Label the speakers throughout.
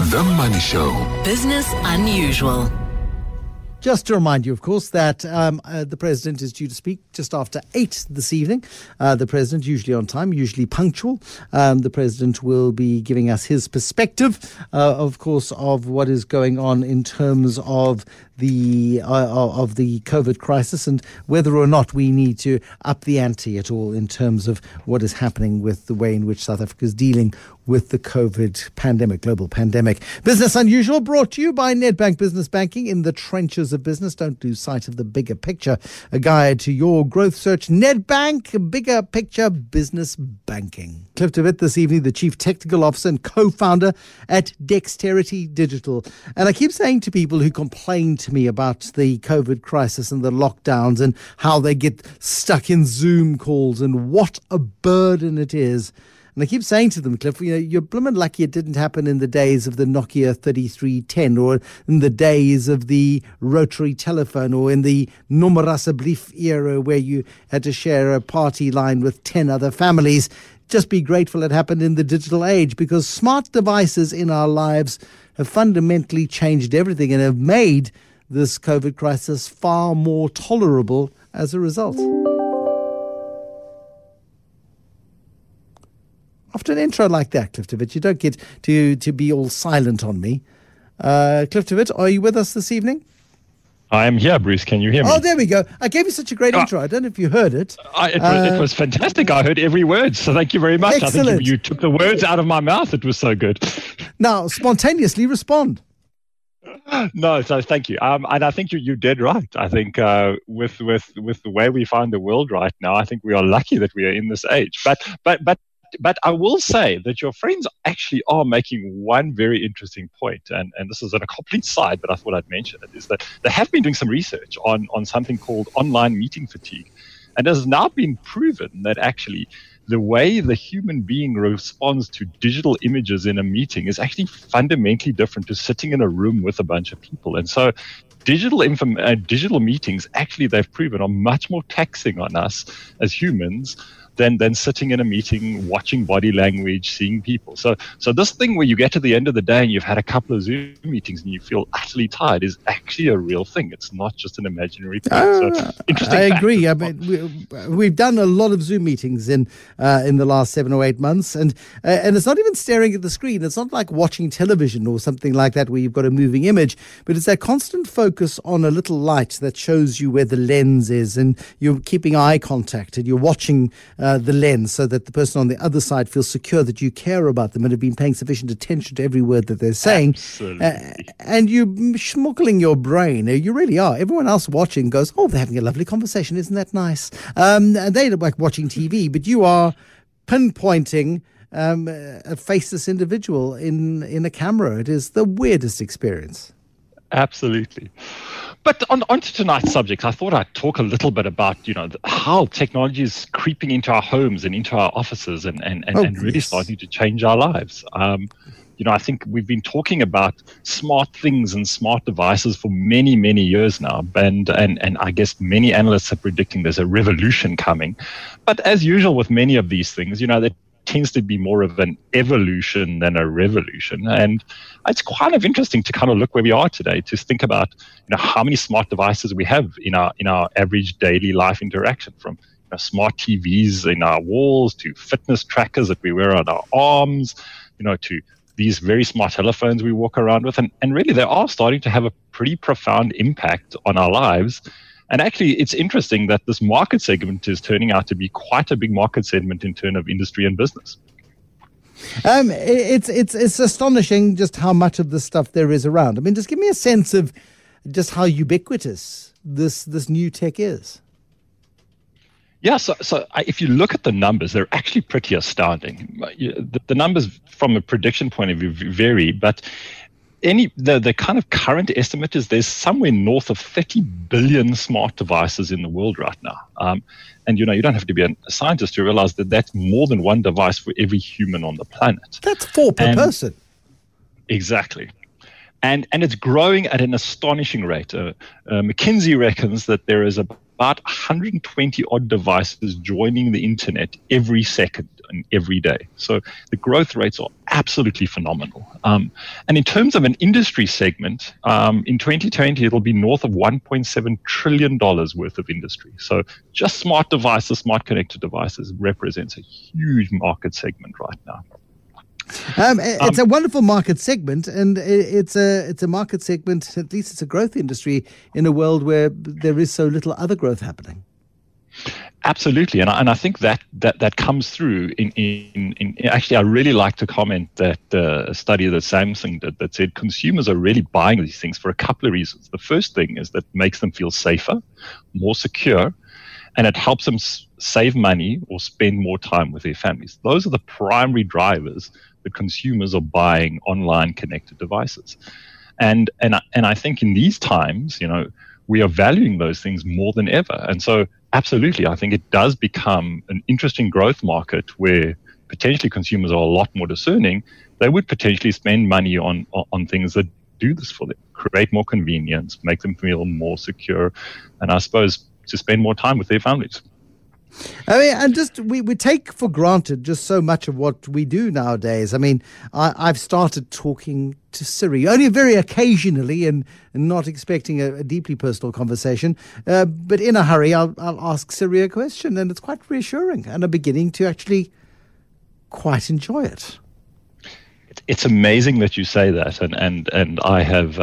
Speaker 1: The Money Show.
Speaker 2: Business Unusual.
Speaker 3: Just to remind you, of course, that the President is due to speak just after 8 this evening. The President, usually on time, usually punctual. The President will be giving us his perspective, of course, of what is going on in terms of the COVID crisis and whether or not we need to up the ante at all in terms of what is happening with the way in which South Africa is dealing with the COVID pandemic, global pandemic. Business Unusual brought to you by Nedbank Business Banking. In the trenches of business, don't lose sight of the bigger picture. A guide to your growth search. Nedbank, bigger picture business banking. Cliff DeWitt this evening, the Chief Technical Officer and co-founder at Dexterity Digital. And I keep saying to people who complain to me about the COVID crisis and the lockdowns and how they get stuck in Zoom calls and what a burden it is. And I keep saying to them, Cliff, you're blooming lucky it didn't happen in the days of the Nokia 3310 or in the days of the rotary telephone or in the Nommerasebrief era where you had to share a party line with 10 other families. Just be grateful it happened in the digital age, because smart devices in our lives have fundamentally changed everything and have made this COVID crisis far more tolerable as a result. After an intro like that, Cliff DeWitt, you don't get to be all silent on me. Cliff DeWitt, are you with us this evening?
Speaker 4: I am here, Bruce. Can you hear me?
Speaker 3: Oh, there we go. I gave you such a great intro. I don't know if you heard it.
Speaker 4: It was fantastic. I heard every word. So thank you very much.
Speaker 3: Excellent.
Speaker 4: I think you took the words out of my mouth. It was so good.
Speaker 3: Now, spontaneously respond.
Speaker 4: No, so thank you. And I think you did right. I think with the way we find the world right now, I think we are lucky that we are in this age. But I will say that your friends actually are making one very interesting point, and this is on a complete side, but I thought I'd mention it, is that they have been doing some research on something called online meeting fatigue. And it has now been proven that actually the way the human being responds to digital images in a meeting is actually fundamentally different to sitting in a room with a bunch of people. And so digital meetings, actually, they've proven, are much more taxing on us as humans than sitting in a meeting, watching body language, seeing people. So this thing where you get to the end of the day and you've had a couple of Zoom meetings and you feel utterly tired is actually a real thing. It's not just an imaginary thing. So interesting.
Speaker 3: I agree. I mean, we've done a lot of Zoom meetings in the last 7 or 8 months, and it's not even staring at the screen. It's not like watching television or something like that where you've got a moving image, but it's that constant focus on a little light that shows you where the lens is, and you're keeping eye contact and you're watching the lens so that the person on the other side feels secure that you care about them and have been paying sufficient attention to every word that they're saying. And you're schmuggling your brain. You really are. Everyone else watching goes, oh, they're having a lovely conversation. Isn't that nice? And they look like watching TV, but you are pinpointing a faceless individual in a camera. It is the weirdest experience.
Speaker 4: Absolutely. But on to tonight's subject, I thought I'd talk a little bit about, how technology is creeping into our homes and into our offices and really starting to change our lives. I think we've been talking about smart things and smart devices for many, many years now. And I guess many analysts are predicting there's a revolution coming. But as usual with many of these things, there tends to be more of an evolution than a revolution. And it's kind of interesting to kind of look where we are today, to think about how many smart devices we have in our average daily life interaction, from smart TVs in our walls to fitness trackers that we wear on our arms, to these very smart telephones we walk around with. And really, they are starting to have a pretty profound impact on our lives. And actually, it's interesting that this market segment is turning out to be quite a big market segment in terms of industry and business.
Speaker 3: It's astonishing just how much of this stuff there is around. I mean, just give me a sense of just how ubiquitous this new tech is.
Speaker 4: Yeah, so if you look at the numbers, they're actually pretty astounding. The numbers from a prediction point of view vary, but the kind of current estimate is there's somewhere north of 30 billion smart devices in the world right now. And you don't have to be a scientist to realize that that's more than one device for every human on the planet.
Speaker 3: That's 4 per person.
Speaker 4: Exactly. And it's growing at an astonishing rate. McKinsey reckons that there is about about 120 odd devices joining the internet every second and every day. So the growth rates are absolutely phenomenal. And in terms of an industry segment, in 2020, it'll be north of $1.7 trillion worth of industry. So just smart devices, smart connected devices represents a huge market segment right now.
Speaker 3: It's a wonderful market segment, and it's a market segment, at least it's a growth industry in a world where there is so little other growth happening.
Speaker 4: Absolutely, and I think that comes through in actually, I really like to comment that a study that Samsung did that said consumers are really buying these things for a couple of reasons. The first thing is that it makes them feel safer, more secure, and it helps them save money or spend more time with their families. Those are the primary drivers that consumers are buying online connected devices. And I think in these times, we are valuing those things more than ever. And so absolutely, I think it does become an interesting growth market where potentially consumers are a lot more discerning. They would potentially spend money on things that do this for them, create more convenience, make them feel more secure, and I suppose to spend more time with their families.
Speaker 3: I mean, and just we take for granted just so much of what we do nowadays. I mean, I've started talking to Siri only very occasionally and not expecting a deeply personal conversation. But in a hurry, I'll ask Siri a question, and it's quite reassuring, and I'm beginning to actually quite enjoy it.
Speaker 4: It's amazing that you say that, and I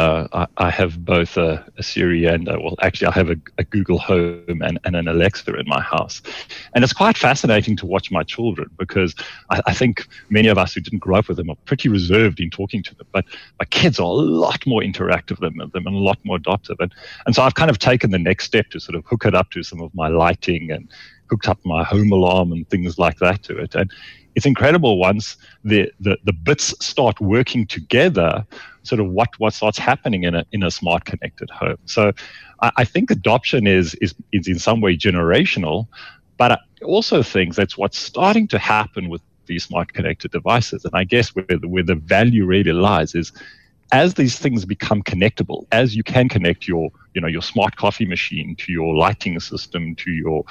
Speaker 4: have both a Siri and I have a Google Home and an Alexa in my house, and it's quite fascinating to watch my children because I think many of us who didn't grow up with them are pretty reserved in talking to them, but my kids are a lot more interactive than them and a lot more adaptive, and so I've kind of taken the next step to sort of hook it up to some of my lighting and hooked up my home alarm and things like that to it. And it's incredible once the bits start working together, sort of what starts happening in a smart connected home. So I think adoption is in some way generational, but I also think that's what's starting to happen with these smart connected devices. And I guess where the value really lies is as these things become connectable, as you can connect your smart coffee machine to your lighting system, to your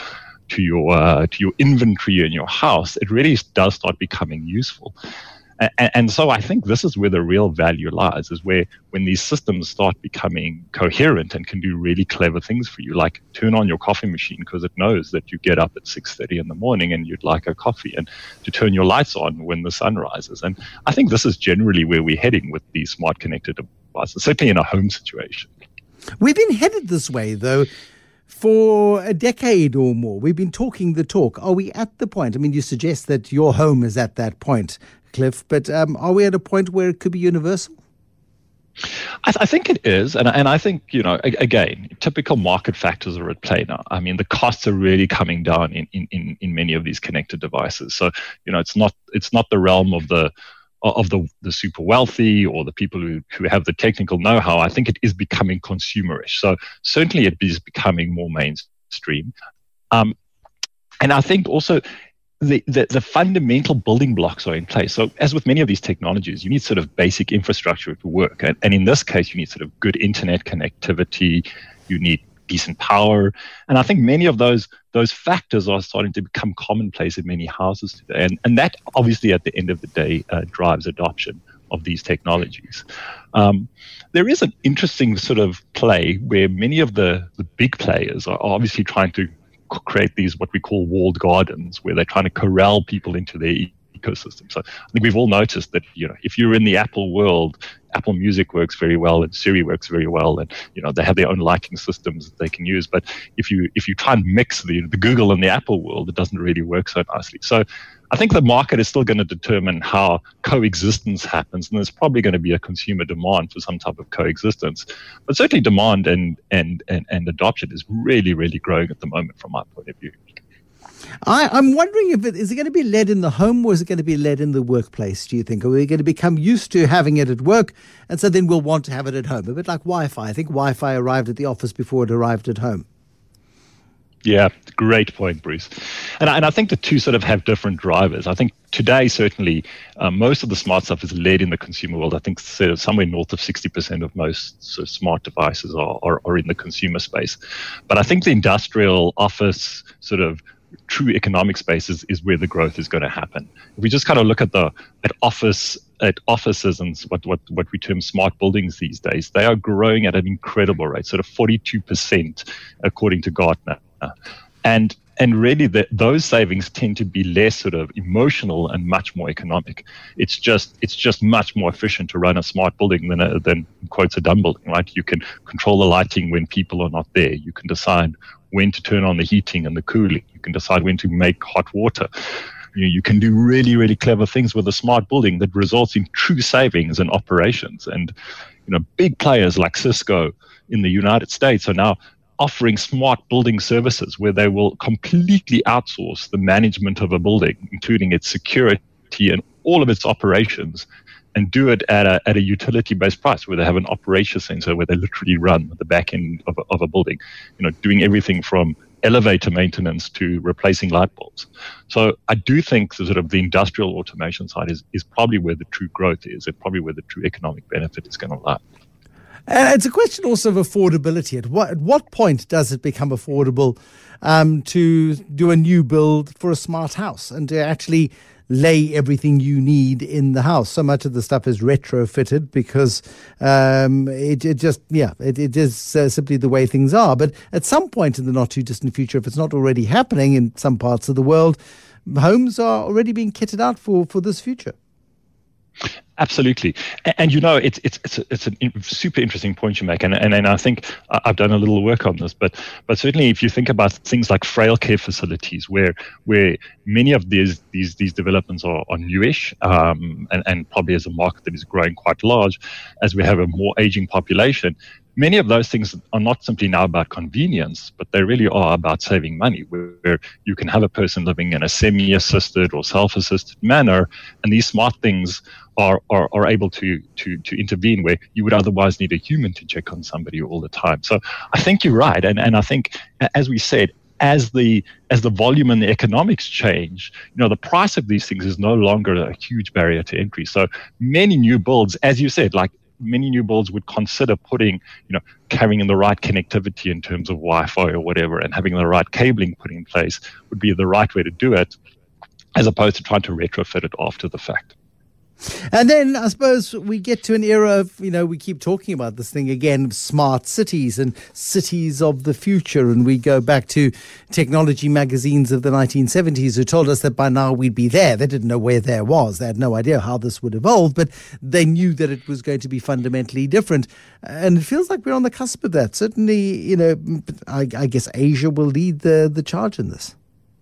Speaker 4: inventory in your house, it really does start becoming useful. And so I think this is where the real value lies, is when these systems start becoming coherent and can do really clever things for you, like turn on your coffee machine because it knows that you get up at 6:30 in the morning and you'd like a coffee, and to turn your lights on when the sun rises. And I think this is generally where we're heading with these smart connected devices, certainly in a home situation.
Speaker 3: We've been headed this way, though, for a decade or more. We've been talking the talk. Are we at the point? I mean, you suggest that your home is at that point, Cliff, but are we at a point where it could be universal?
Speaker 4: I think it is, and I think, again, typical market factors are at play now. I mean, the costs are really coming down in many of these connected devices. So, it's not the realm of the super wealthy or the people who have the technical know-how. I think it is becoming consumerish. So certainly it is becoming more mainstream. And I think also the fundamental building blocks are in place. So as with many of these technologies, you need sort of basic infrastructure to work. And in this case, you need sort of good internet connectivity. You need decent power. And I think many of those factors are starting to become commonplace in many houses today. And that obviously at the end of the day drives adoption of these technologies. There is an interesting sort of play where many of the big players are obviously trying to create these what we call walled gardens, where they're trying to corral people into their ecosystem. So I think we've all noticed that, if you're in the Apple world, Apple Music works very well and Siri works very well, and they have their own lighting systems that they can use. But if you try and mix the Google and the Apple world, it doesn't really work so nicely. So I think the market is still going to determine how coexistence happens, and there's probably going to be a consumer demand for some type of coexistence. But certainly demand and adoption is really, really growing at the moment from my point of view.
Speaker 3: I'm wondering is it going to be led in the home or is it going to be led in the workplace, do you think? Are we going to become used to having it at work, and so then we'll want to have it at home? A bit like Wi-Fi. I think Wi-Fi arrived at the office before it arrived at home.
Speaker 4: Yeah, great point, Bruce. And I think the two sort of have different drivers. I think today, certainly, most of the smart stuff is led in the consumer world. I think sort of somewhere north of 60% of most sort of smart devices are in the consumer space. But I think the industrial, office, sort of true economic space is where the growth is going to happen. If we just kind of look at offices and what we term smart buildings these days, they are growing at an incredible rate, sort of 42% according to Gartner. And really, those savings tend to be less sort of emotional and much more economic. It's just much more efficient to run a smart building than quotes a dumb building, right? You can control the lighting when people are not there. You can decide when to turn on the heating and the cooling. You can decide when to make hot water. You can do really, really clever things with a smart building that results in true savings and operations. And big players like Cisco in the United States are now offering smart building services where they will completely outsource the management of a building, including its security and all of its operations, and do it at a utility-based price, where they have an operations center where they literally run the back end of a building, doing everything from elevator maintenance to replacing light bulbs. So I do think the sort of the industrial automation side is probably where the true growth is, and probably where the true economic benefit is going to lie.
Speaker 3: And it's a question also of affordability. At what point does it become affordable to do a new build for a smart house and to actually lay everything you need in the house? So much of the stuff is retrofitted because it is simply the way things are. But at some point in the not too distant future, if it's not already happening in some parts of the world, homes are already being kitted out for this future.
Speaker 4: Absolutely, and it's a super interesting point you make, and I think I've done a little work on this, but certainly if you think about things like frail care facilities, where many of these developments are newish, and probably as a market that is growing quite large, as we have a more aging population. Many of those things are not simply now about convenience, but they really are about saving money, where you can have a person living in a semi-assisted or self-assisted manner, and these smart things are able to intervene where you would otherwise need a human to check on somebody all the time. So I think you're right, and I think, as we said, as the volume and the economics change, the price of these things is no longer a huge barrier to entry. So many new builds, as you said, like many new builds would consider putting, carrying in the right connectivity in terms of Wi-Fi or whatever, and having the right cabling put in place would be the right way to do it, as opposed to trying to retrofit it after the fact.
Speaker 3: And then I suppose we get to an era of, we keep talking about this thing again, smart cities and cities of the future. And we go back to technology magazines of the 1970s who told us that by now we'd be there. They didn't know where there was. They had no idea how this would evolve, but they knew that it was going to be fundamentally different. And it feels like we're on the cusp of that. Certainly, I guess Asia will lead the charge in this.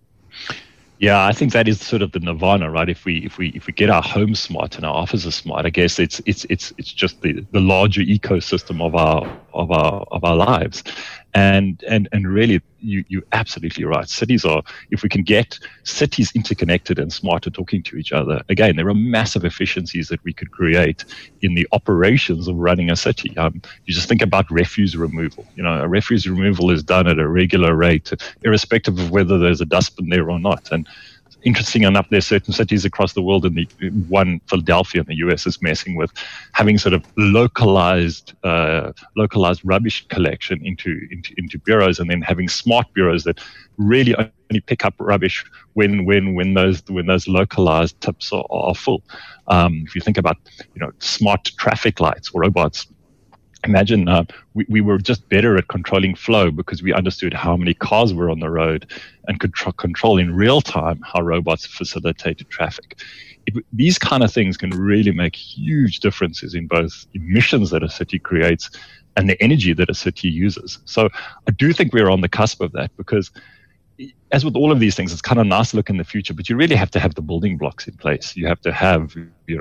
Speaker 4: Yeah, I think that is sort of the nirvana, right? If we get our homes smart and our offices smart, I guess it's just the larger ecosystem of our lives, and really you're absolutely right. Cities are, if we can get cities interconnected and smarter, talking to each other, again, there are massive efficiencies that we could create in the operations of running a city. You just think about refuse removal. A refuse removal is done at a regular rate, irrespective of whether there's a dustbin there or not. And interesting enough, there's certain cities across the world, and one, Philadelphia in the US, is messing with having sort of localized rubbish collection into bureaus, and then having smart bureaus that really only pick up rubbish when those localized tips are full. If you think about smart traffic lights or robots. Imagine we were just better at controlling flow because we understood how many cars were on the road and could control in real time how robots facilitated traffic. These kind of things can really make huge differences in both emissions that a city creates and the energy that a city uses. So I do think we're on the cusp of that, because as with all of these things, it's kind of nice to look in the future, but you really have to have the building blocks in place. You have to have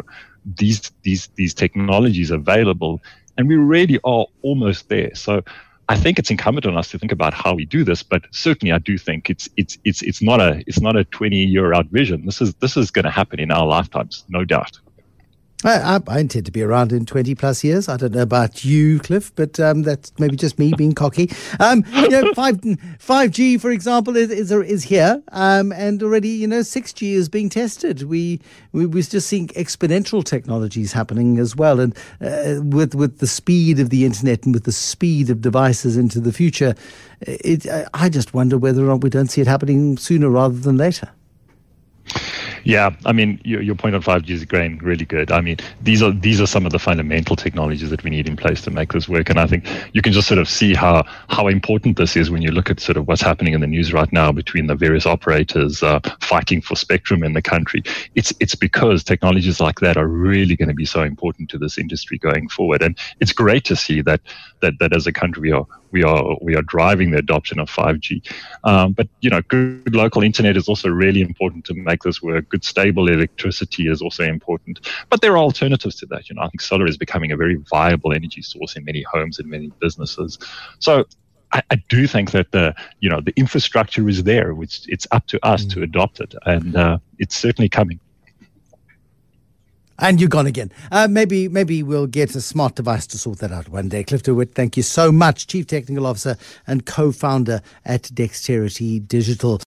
Speaker 4: these technologies available. And we really are almost there. So I think it's incumbent on us to think about how we do this. But certainly, I do think it's not a 20-year out vision. This is going to happen in our lifetimes, no doubt.
Speaker 3: I intend to be around in 20 plus years. I don't know about you, Cliff, but that's maybe just me being cocky. 5G, for example, is here, and already 6G is being tested. We're just seeing exponential technologies happening as well, and with the speed of the internet and with the speed of devices into the future, I just wonder whether or not we don't see it happening sooner rather than later.
Speaker 4: Yeah, I mean, your point on 5G is really good. I mean, these are some of the fundamental technologies that we need in place to make this work. And I think you can just sort of see how important this is when you look at sort of what's happening in the news right now between the various operators fighting for spectrum in the country. It's because technologies like that are really going to be so important to this industry going forward. And it's great to see that as a country we are driving the adoption of 5G. But good local internet is also really important to make this work. Good stable electricity is also important. But there are alternatives to that. I think solar is becoming a very viable energy source in many homes and many businesses. So I do think that the infrastructure is there, which it's up to us to adopt it, and it's certainly coming.
Speaker 3: And you're gone again. Maybe we'll get a smart device to sort that out one day. Cliff de Wit, thank you so much. Chief Technical Officer and co-founder at Dexterity Digital.